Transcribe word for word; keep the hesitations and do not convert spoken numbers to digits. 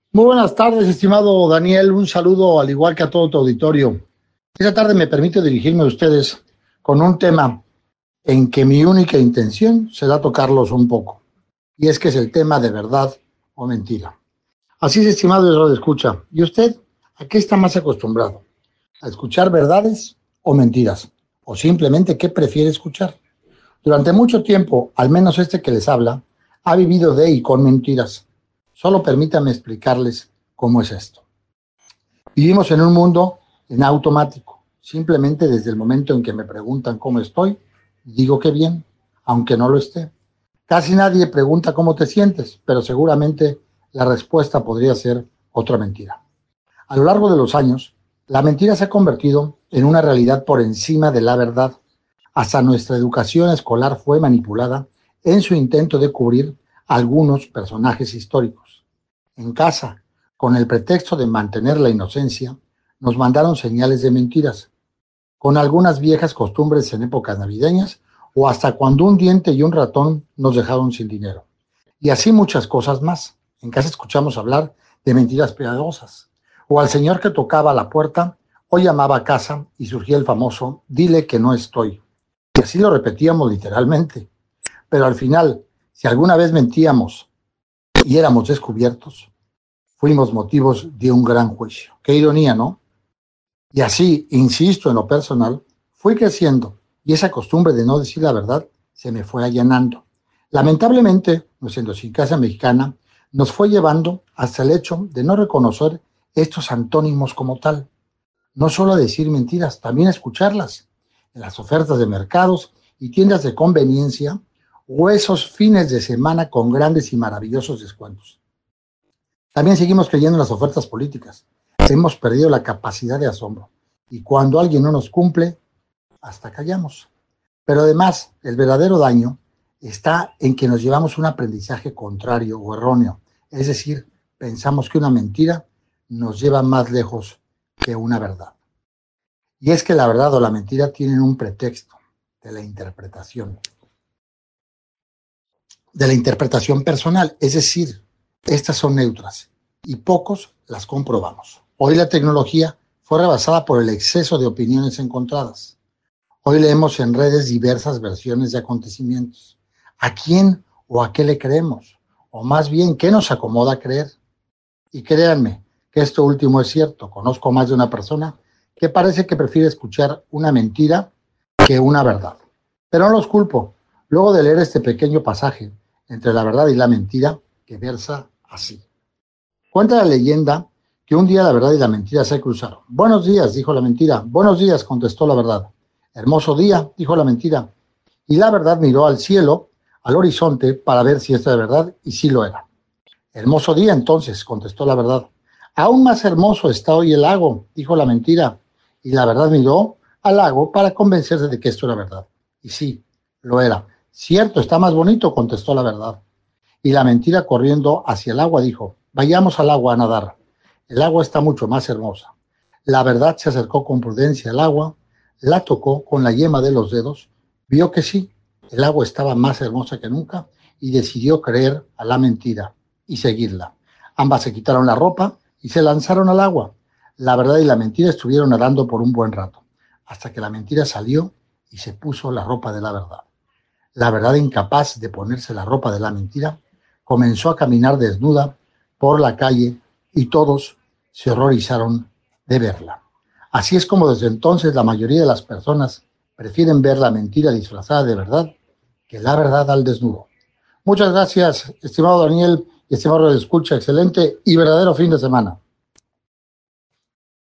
Muy buenas tardes, estimado Daniel. Un saludo al igual que a todo tu auditorio. Esta tarde me permite dirigirme a ustedes con un tema en que mi única intención será tocarlos un poco. Y es que es el tema de verdad o mentira. Así es, estimado, eso lo escucha. ¿Y usted a qué está más acostumbrado? ¿A escuchar verdades o mentiras? ¿O simplemente qué prefiere escuchar? Durante mucho tiempo, al menos este que les habla, ha vivido de y con mentiras. Solo permítanme explicarles cómo es esto. Vivimos en un mundo en automático. Simplemente desde el momento en que me preguntan cómo estoy, digo que bien, aunque no lo esté. Casi nadie pregunta cómo te sientes, pero seguramente la respuesta podría ser otra mentira. A lo largo de los años, la mentira se ha convertido en una realidad por encima de la verdad. Hasta nuestra educación escolar fue manipulada en su intento de cubrir algunos personajes históricos. En casa, con el pretexto de mantener la inocencia, nos mandaron señales de mentiras, con algunas viejas costumbres en épocas navideñas o hasta cuando un diente y un ratón nos dejaron sin dinero. Y así muchas cosas más. En casa escuchamos hablar de mentiras piadosas, o al señor que tocaba la puerta o llamaba a casa y surgía el famoso "dile que no estoy". Y así lo repetíamos literalmente. Pero al final, si alguna vez mentíamos y éramos descubiertos, fuimos motivos de un gran juicio. Qué ironía, ¿no? Y así, insisto, en lo personal, fui creciendo y esa costumbre de no decir la verdad se me fue allanando. Lamentablemente, nuestra idiosincrasia mexicana nos fue llevando hasta el hecho de no reconocer estos antónimos como tal. No solo decir mentiras, también escucharlas en las ofertas de mercados y tiendas de conveniencia o esos fines de semana con grandes y maravillosos descuentos. También seguimos creyendo en las ofertas políticas. Hemos perdido la capacidad de asombro y cuando alguien no nos cumple, hasta callamos. Pero además, el verdadero daño está en que nos llevamos un aprendizaje contrario o erróneo. Es decir, pensamos que una mentira nos lleva más lejos que una verdad. Y es que la verdad o la mentira tienen un pretexto de la interpretación. De la interpretación personal, es decir, estas son neutras y pocos las comprobamos. Hoy la tecnología fue rebasada por el exceso de opiniones encontradas. Hoy leemos en redes diversas versiones de acontecimientos. ¿A quién o a qué le creemos? O más bien, ¿qué nos acomoda creer? Y créanme que esto último es cierto. Conozco más de una persona que parece que prefiere escuchar una mentira que una verdad. Pero no los culpo. Luego de leer este pequeño pasaje entre la verdad y la mentira, que versa así. Cuenta la leyenda que un día la verdad y la mentira se cruzaron. Buenos días, dijo la mentira. Buenos días, contestó la verdad. Hermoso día, dijo la mentira. Y la verdad miró al cielo, al horizonte, para ver si esto era verdad, y sí lo era. Hermoso día, entonces, contestó la verdad. Aún más hermoso está hoy el lago, dijo la mentira. Y la verdad miró al lago para convencerse de que esto era verdad. Y sí, lo era. Cierto, está más bonito, contestó la verdad. Y la mentira, corriendo hacia el agua, dijo, vayamos al agua a nadar. El agua está mucho más hermosa. La verdad se acercó con prudencia al agua, la tocó con la yema de los dedos, vio que sí, el agua estaba más hermosa que nunca y decidió creer a la mentira y seguirla. Ambas se quitaron la ropa y se lanzaron al agua. La verdad y la mentira estuvieron nadando por un buen rato, hasta que la mentira salió y se puso la ropa de la verdad. La verdad, incapaz de ponerse la ropa de la mentira, comenzó a caminar desnuda por la calle y todos se horrorizaron de verla. Así es como desde entonces la mayoría de las personas prefieren ver la mentira disfrazada de verdad que la verdad al desnudo. Muchas gracias, estimado Daniel y estimado Radio Escucha. Excelente y verdadero fin de semana.